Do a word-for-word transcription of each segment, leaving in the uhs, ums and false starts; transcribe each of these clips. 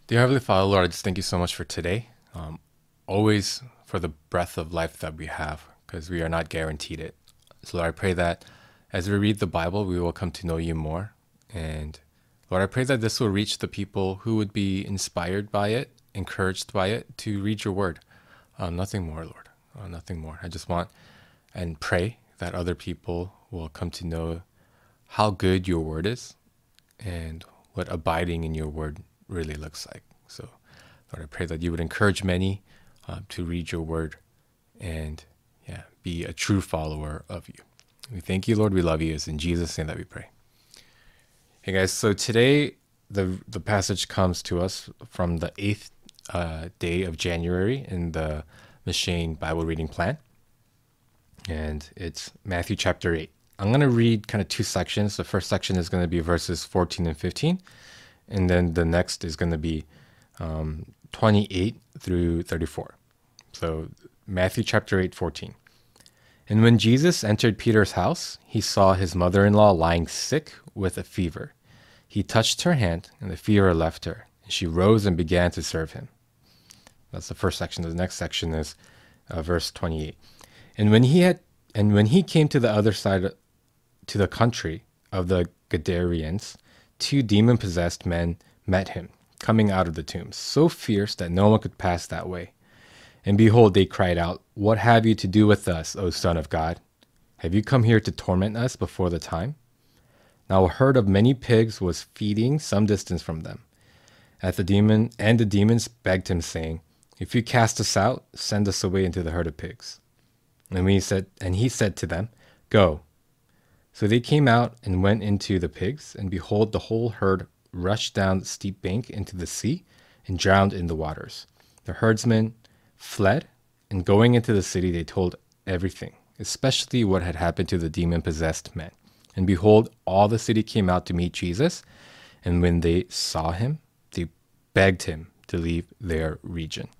Dear Heavenly Father, Lord, I just thank you so much for today. Um, always for the breath of life that we have, because we are not guaranteed it. So, Lord, I pray that as we read the Bible, we will come to know you more. And, Lord, I pray that this will reach the people who would be inspired by it, encouraged by it, to read your word. Um, nothing more, Lord. Uh, nothing more. I just want and pray that other people will come to know how good your word is and what abiding in your word really looks like. So, Lord, I pray that you would encourage many uh, to read your word and, yeah, be a true follower of you. We thank you, Lord. We love you. It's in Jesus' name that we pray. Hey, guys. So today, the the passage comes to us from the eighth uh, day of January in the M'Cheyne Bible reading plan, and it's Matthew chapter eight. I'm going to read kind of two sections. The first section is going to be verses fourteen and fifteen, and then the next is going to be um, twenty-eight through thirty-four. So Matthew chapter eight, fourteen. And when Jesus entered Peter's house, he saw his mother-in-law lying sick with a fever. He touched her hand, and the fever left her, and she rose and began to serve him. That's the first section. The next section is uh, verse twenty-eight. And when he had, and when he came to the other side, to the country of the Gadareans, two demon-possessed men met him, coming out of the tombs, so fierce that no one could pass that way. And behold, they cried out, "What have you to do with us, O Son of God? Have you come here to torment us before the time?" Now a herd of many pigs was feeding some distance from them. At the demon and the demons begged him, saying, "If you cast us out, send us away into the herd of pigs." And he said, and he said to them, "Go." So they came out and went into the pigs, and behold, the whole herd rushed down the steep bank into the sea and drowned in the waters. The herdsmen fled, and going into the city, they told everything, especially what had happened to the demon-possessed men. And behold, all the city came out to meet Jesus, and when they saw him, they begged him to leave their region.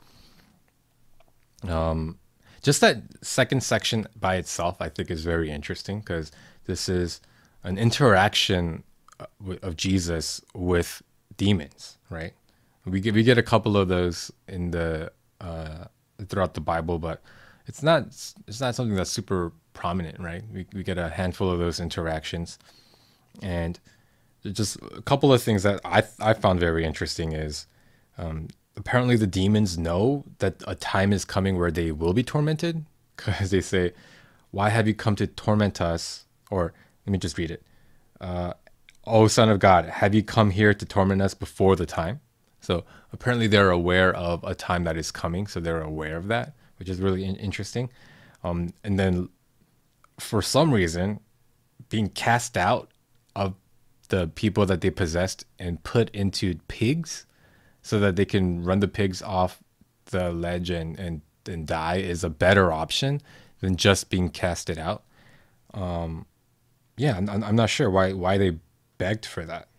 Um, just that second section by itself, I think, is very interesting, because this is an interaction of Jesus with demons, right? We get we get a couple of those in the uh, throughout the Bible, but it's not it's not something that's super prominent, right? We we get a handful of those interactions, and just a couple of things that I I found very interesting is um, apparently the demons know that a time is coming where they will be tormented, because they say, "Why have you come to torment us?" Or let me just read it. Uh, "O Son of God, have you come here to torment us before the time?" So apparently they're aware of a time that is coming, so they're aware of that, which is really in- interesting. Um, and then for some reason, being cast out of the people that they possessed and put into pigs so that they can run the pigs off the ledge and, and, and die is a better option than just being casted out. Um, yeah, I'm, I'm not sure why why they begged for that.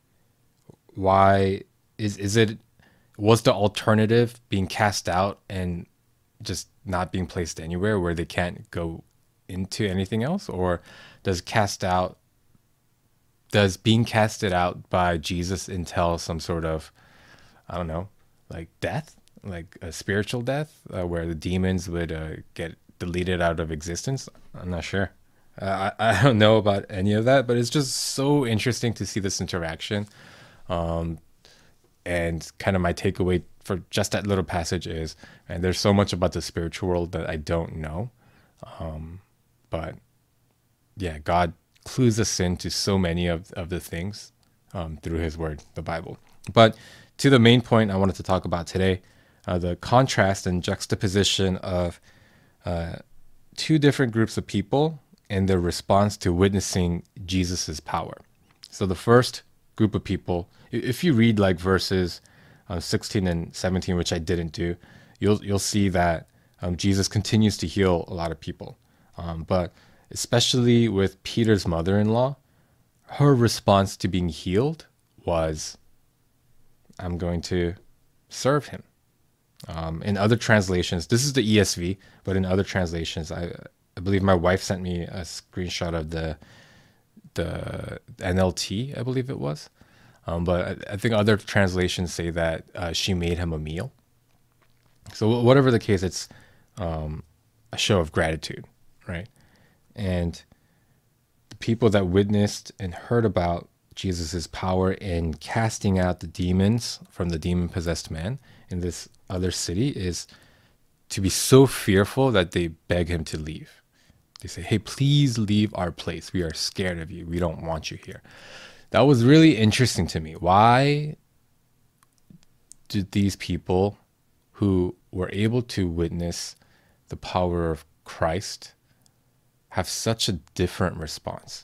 Why is is it was the alternative being cast out and just not being placed anywhere where they can't go into anything else, or does cast out does being casted out by Jesus entail some sort of, I don't know, like death, like a spiritual death, uh, where the demons would uh, get deleted out of existence? I'm not sure. Uh, I, I don't know about any of that, but it's just so interesting to see this interaction. Um, and kind of my takeaway for just that little passage is, and there's so much about the spiritual world that I don't know. Um, but yeah, God clues us into so many of, of the things um, through his word, the Bible. But to the main point I wanted to talk about today, uh, the contrast and juxtaposition of uh, two different groups of people and their response to witnessing Jesus's power. So the first group of people, if you read like verses uh, sixteen and seventeen, which I didn't do, you'll you'll see that um, Jesus continues to heal a lot of people. Um, but especially with Peter's mother-in-law, her response to being healed was, "I'm going to serve him." Um, in other translations, this is the E S V, but in other translations, I I believe my wife sent me a screenshot of the the N L T, I believe it was. Um, but I, I think other translations say that uh, she made him a meal. So whatever the case, it's um, a show of gratitude, right? And the people that witnessed and heard about Jesus' power in casting out the demons from the demon-possessed man in this other city is to be so fearful that they beg him to leave. They say, hey, please leave our place. We are scared of you. We don't want you here. That was really interesting to me. Why did these people who were able to witness the power of Christ have such a different response?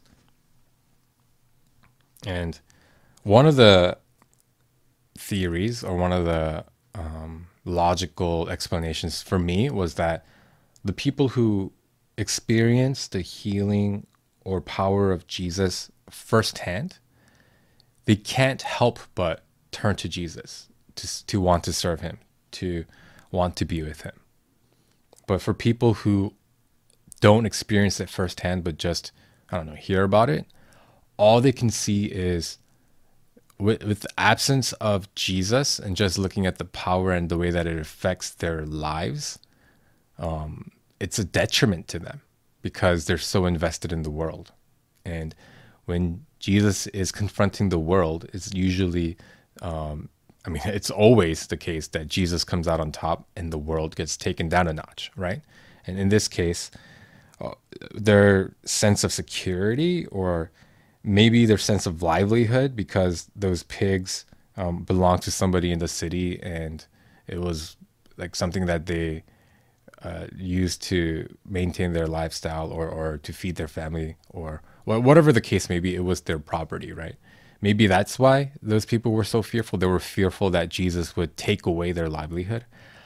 And one of the theories, or one of the um, logical explanations for me, was that the people who experienced the healing or power of Jesus firsthand, they can't help but turn to Jesus to, to want to serve him, to want to be with him. But for people who don't experience it firsthand, but just, I don't know, hear about it, all they can see is with, with the absence of Jesus and just looking at the power and the way that it affects their lives, um, it's a detriment to them because they're so invested in the world. And when Jesus is confronting the world, it's usually, um, I mean, it's always the case that Jesus comes out on top and the world gets taken down a notch, right? And in this case, uh, their sense of security, or maybe their sense of livelihood, because those pigs um, belonged to somebody in the city and it was like something that they uh, used to maintain their lifestyle, or, or to feed their family, or whatever the case may be, it was their property, right? Maybe that's why those people were so fearful. They were fearful that Jesus would take away their livelihood.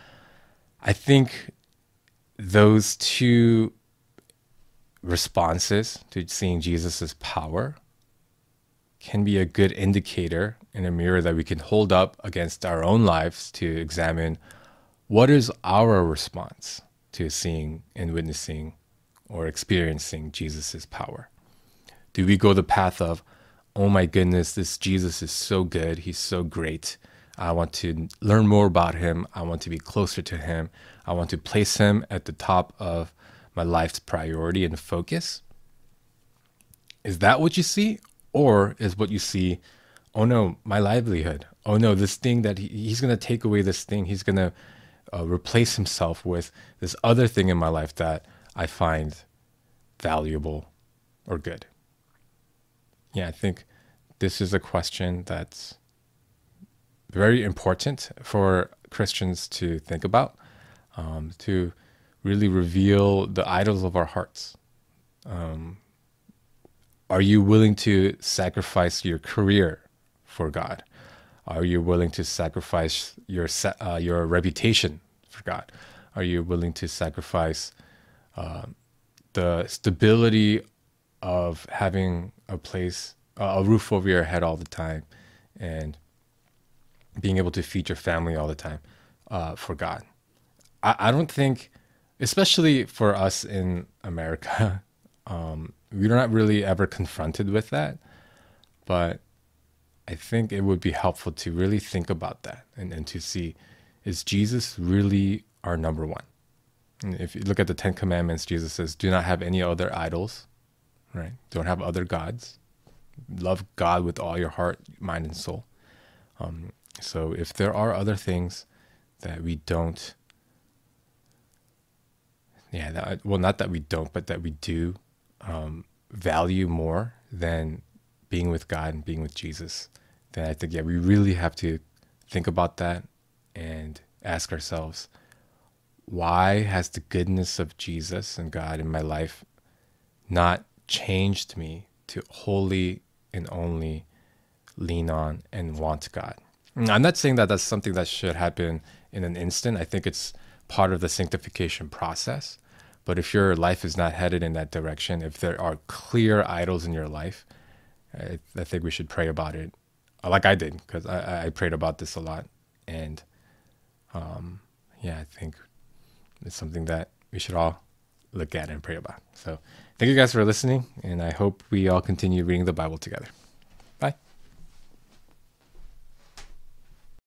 I think those two responses to seeing Jesus's power can be a good indicator in a mirror that we can hold up against our own lives to examine what is our response to seeing and witnessing or experiencing Jesus's power. Do we go the path of, oh my goodness, this Jesus is so good, he's so great, I want to learn more about him, I want to be closer to him, I want to place him at the top of my life's priority and focus? Is that what you see? Or is what you see, oh no, my livelihood, oh no, this thing that he, he's going to take away this thing, he's going to uh, replace himself with this other thing in my life that I find valuable or good? Yeah, I think this is a question that's very important for Christians to think about, um, to really reveal the idols of our hearts. Um, are you willing to sacrifice your career for God? Are you willing to sacrifice your uh, your reputation for God? Are you willing to sacrifice uh, the stability of having a place, uh, a roof over your head all the time, and being able to feed your family all the time uh, for God? I, I don't think, especially for us in America, um, we're not really ever confronted with that. But I think it would be helpful to really think about that, and, and to see, is Jesus really our number one? And if you look at the Ten Commandments, Jesus says, do not have any other idols, right? Don't have other gods. Love God with all your heart, mind, and soul. Um, so if there are other things that we don't, yeah, that, well, not that we don't, but that we do um, value more than being with God and being with Jesus, then I think, yeah, we really have to think about that and ask ourselves, why has the goodness of Jesus and God in my life not changed me to wholly and only lean on and want God? I'm not saying that that's something that should happen in an instant. I think it's part of the sanctification process. But if your life is not headed in that direction, if there are clear idols in your life, I, I think we should pray about it, like I did, because I, I prayed about this a lot. And um, yeah, I think it's something that we should all look at and pray about. So thank you guys for listening, and I hope we all continue reading the Bible together.